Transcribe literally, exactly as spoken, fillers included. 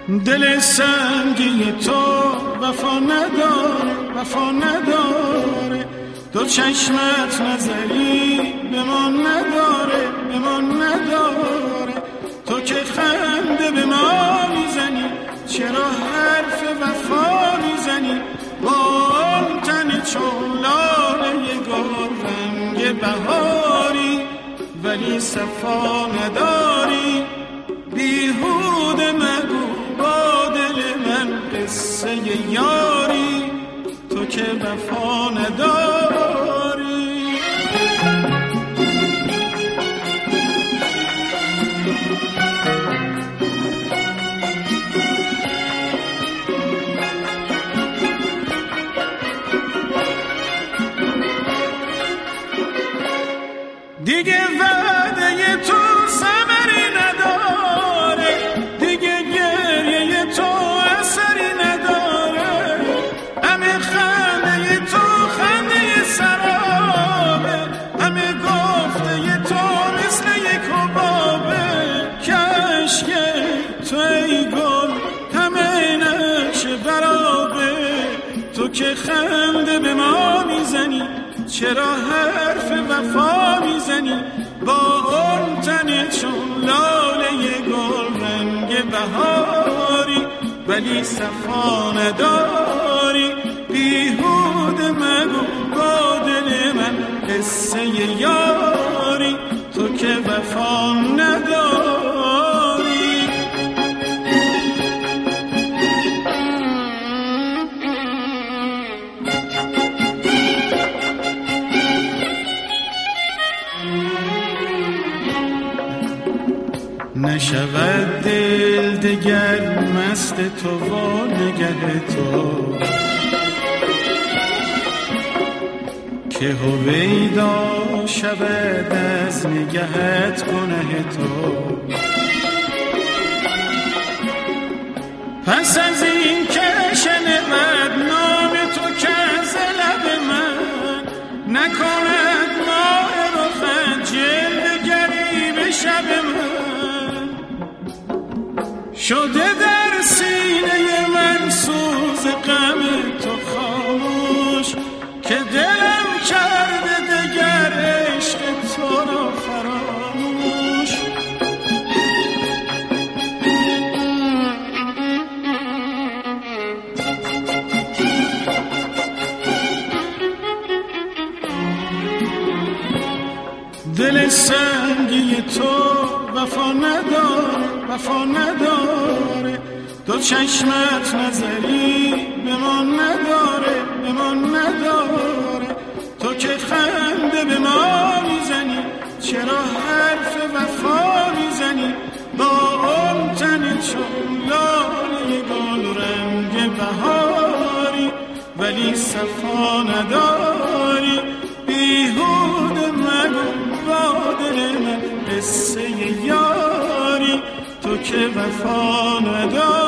دل سنگی تو وفا نداره، وفا نداره. تو چشمت نظری به ما نداره، به ما نداره. تو که خنده به ما میزنی، چرا حرف وفا میزنی؟ با آن تن چون لاله گل رنگ بهاری، ولی صفا نداری. بیهوده مگو با دل من قصه یاری، تو که وفا نداری. دیگه وعده تو ثمری نداره، دیگه گریه تو اثری نداره. همه خنده تو خنده سرابه، همه گفته تو مثل یک حبابه. کشکه تو ای گل همه نقش برابه. تو که خنده به ما میزنی، چرا حرف وفا میزنی؟ با اون تن چون لاله گل رنگ بهاری، ولی صفا نداری. بیهوده مگو با دل من قصه یاری، تو که وفا نداری. نشود دل دگر مست تو و نگه تو، که هویدا شود از نگهت گناه تو. پس از این که شنود نام تو که از لب من، نکند ماه رخت جلوه‌گری به شب من. شده در سینه من سوز غم تو خاموش، که دلم کرده دگر عشق تو را فراموش. دل سنگی تو وفا نداره، وفا نداره. تو چشمت نظری به ما نداره، به ما نداره. تو که خنده به ما میزنی، چرا حرف وفا میزنی؟ با اون تن چون لاله گل رنگ بهاری، ولی صفا نداری. بیهوده مگو با دل من قصه یاری، تو که وفا نداری.